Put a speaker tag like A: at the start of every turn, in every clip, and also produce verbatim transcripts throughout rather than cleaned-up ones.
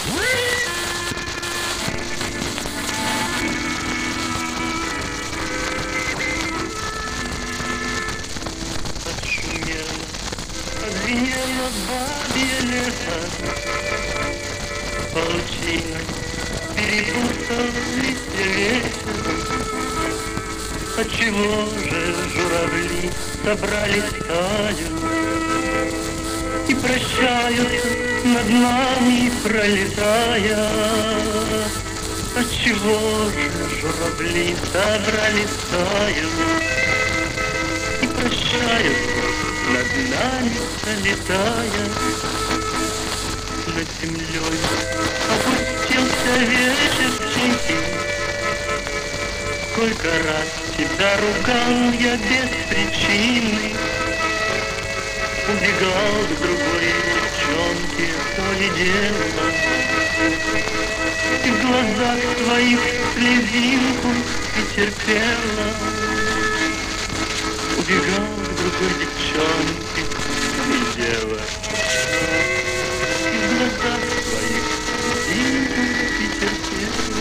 A: Звенело бабье лето, паутиной перепутал листья ветер. Отчего же журавли собрали стаю и прощаются над нами, пролетая? Отчего же журавли собрали стаю и прощаются над нами, пролетая? Над землей опустился вечер тихий. Сколько раз тебя ругал я без причины, убегал к другой девчонке, то ли дело. И в глазах твоих слезинку и терпела. Убегал к другой девчонке, то ли дело. И в глазах твоих слезинку и терпела.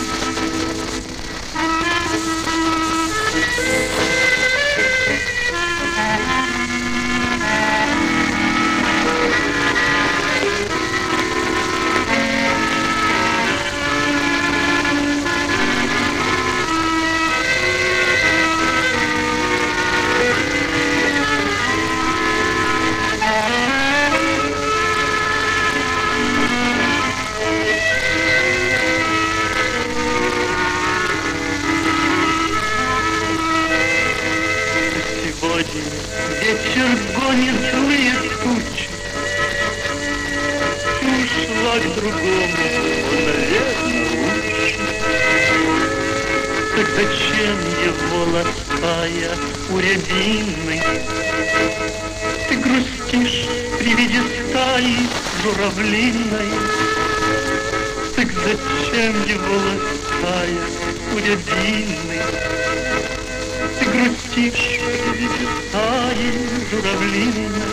A: Вечер гонит злые тучи, ты ушла к другому, он, наверное, лучше. Так зачем его лаская у рябины? Ты грустишь при виде стаи журавлиной. Так зачем его лаская у рябины? Ты грустишь при виде стаи журавлиной.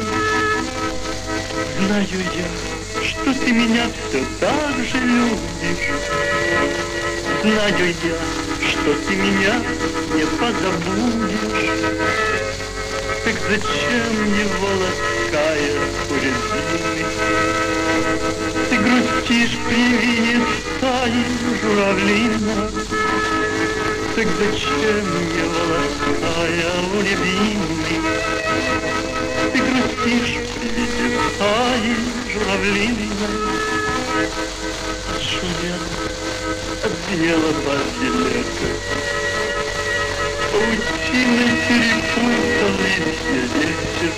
A: Знаю я, что ты меня все так же любишь. Знаю я, что ты меня не позабудешь. Так зачем его лаская у рябины? Ты грустишь при виде стаи журавлиной. Так зачем его лаская у рябины? Ты грустишь при виде стаи журавлиной. Отшумело, отзвенело бабье лето, паутиной перепутал листья ветер.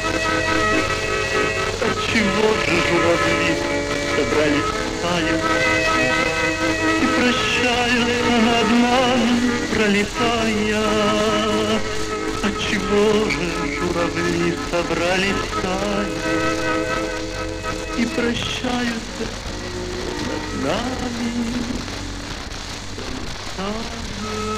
A: Отчего же журавли собрали стаю и прощаются над нами, пролетая? Отчего же журавли собрали стаю и прощаются над нами, пролетая?